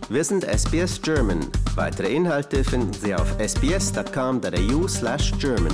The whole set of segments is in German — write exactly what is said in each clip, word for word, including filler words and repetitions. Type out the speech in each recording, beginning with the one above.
Wir sind S B S German. Weitere Inhalte finden Sie auf s b s dot com dot a u slash German.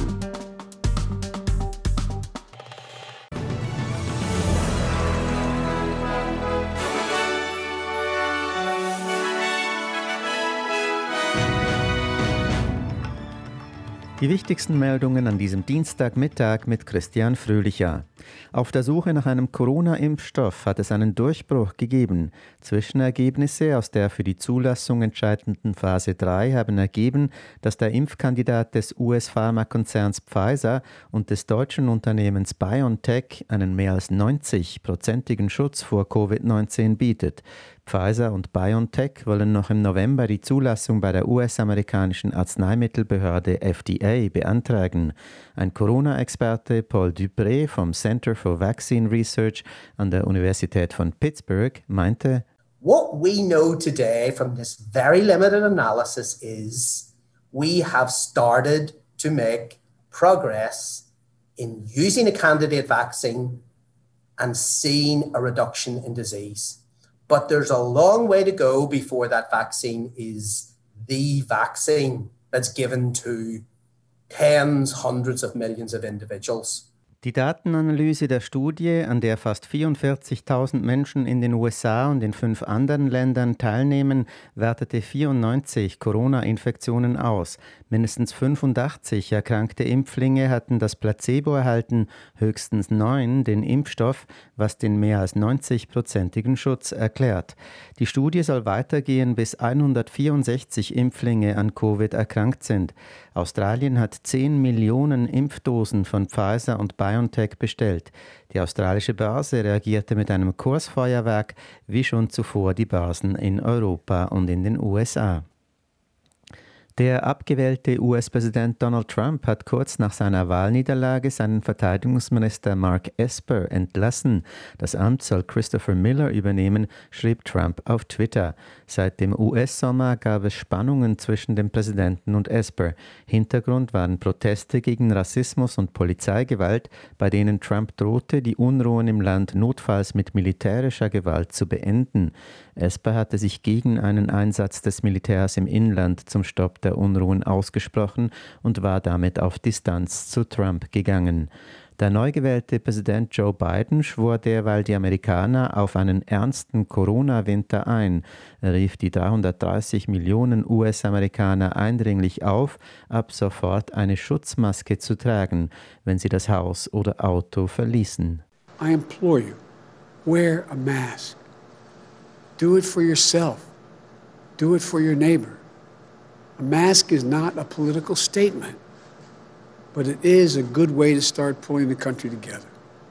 Die wichtigsten Meldungen an diesem Dienstagmittag mit Christian Fröhlicher. Auf der Suche nach einem Corona-Impfstoff hat es einen Durchbruch gegeben. Zwischenergebnisse aus der für die Zulassung entscheidenden Phase drei haben ergeben, dass der Impfkandidat des U S-Pharmakonzerns Pfizer und des deutschen Unternehmens BioNTech einen mehr als neunzig-prozentigen Schutz vor Covid neunzehn bietet. Pfizer und BioNTech wollen noch im November die Zulassung bei der U S-amerikanischen Arzneimittelbehörde F D A beantragen. Ein Corona-Experte Paul Dupré vom Center for Vaccine Research an der Universität von Pittsburgh meinte, what we know today from this very limited analysis is we have started to make progress in using a candidate vaccine and seeing a reduction in disease. But there's a long way to go before that vaccine is the vaccine that's given to tens, hundreds of millions of individuals. Die Datenanalyse der Studie, an der fast vierundvierzigtausend Menschen in den U S A und in fünf anderen Ländern teilnehmen, wertete vierundneunzig Corona-Infektionen aus. Mindestens fünfundachtzig erkrankte Impflinge hatten das Placebo erhalten, höchstens neun den Impfstoff, was den mehr als neunzig-prozentigen Schutz erklärt. Die Studie soll weitergehen, bis hundertvierundsechzig Impflinge an Covid erkrankt sind. Australien hat zehn Millionen Impfdosen von Pfizer und BioNTech bestellt. Die australische Börse reagierte mit einem Kursfeuerwerk, wie schon zuvor die Börsen in Europa und in den U S A. Der abgewählte U S-Präsident Donald Trump hat kurz nach seiner Wahlniederlage seinen Verteidigungsminister Mark Esper entlassen. Das Amt soll Christopher Miller übernehmen, schrieb Trump auf Twitter. Seit dem U S-Sommer gab es Spannungen zwischen dem Präsidenten und Esper. Hintergrund waren Proteste gegen Rassismus und Polizeigewalt, bei denen Trump drohte, die Unruhen im Land notfalls mit militärischer Gewalt zu beenden. Esper hatte sich gegen einen Einsatz des Militärs im Inland zum Stopp der Unruhen ausgesprochen und war damit auf Distanz zu Trump gegangen. Der neu gewählte Präsident Joe Biden schwor derweil die Amerikaner auf einen ernsten Corona-Winter ein. Er rief die dreihundertdreißig Millionen U S-Amerikaner eindringlich auf, ab sofort eine Schutzmaske zu tragen, wenn sie das Haus oder Auto verließen. I implore you, wear a mask. Do it for yourself. Do it for your neighbor. A mask is not a political statement, but it is a good way to start pulling the country together.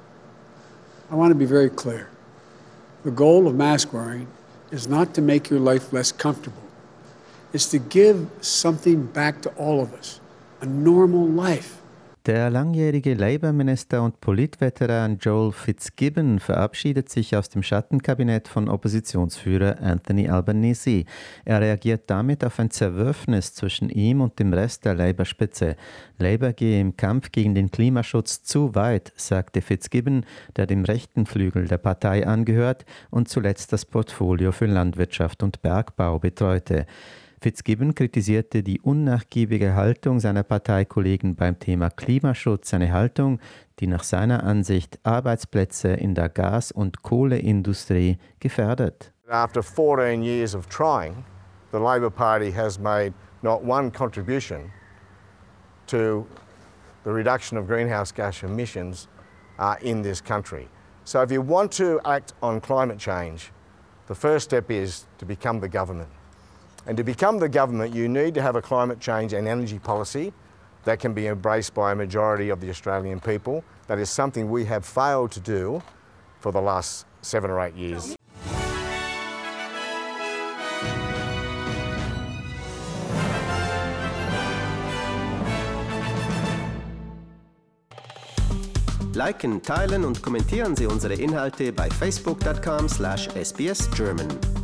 I want to be very clear. The goal of mask wearing is not to make your life less comfortable. It's to give something back to all of us, a normal life. Der langjährige Labour-Minister und Politveteran Joel Fitzgibbon verabschiedet sich aus dem Schattenkabinett von Oppositionsführer Anthony Albanese. Er reagiert damit auf ein Zerwürfnis zwischen ihm und dem Rest der Labour-Spitze. Labour gehe im Kampf gegen den Klimaschutz zu weit, sagte Fitzgibbon, der dem rechten Flügel der Partei angehört und zuletzt das Portfolio für Landwirtschaft und Bergbau betreute. Fitzgibbon kritisierte die unnachgiebige Haltung seiner Parteikollegen beim Thema Klimaschutz, eine Haltung, die nach seiner Ansicht Arbeitsplätze in der Gas- und Kohleindustrie gefährdet. After fourteen years of trying, the Labor Party has made not one contribution to the reduction of greenhouse gas emissions uh, in this country. So if you want to act on climate change, the first step is to become the government. And to become the government, you need to have a climate change and energy policy that can be embraced by a majority of the Australian people. That is something we have failed to do for the last seven or eight years. Liken, teilen und kommentieren Sie unsere Inhalte bei facebook dot com slash S B S German.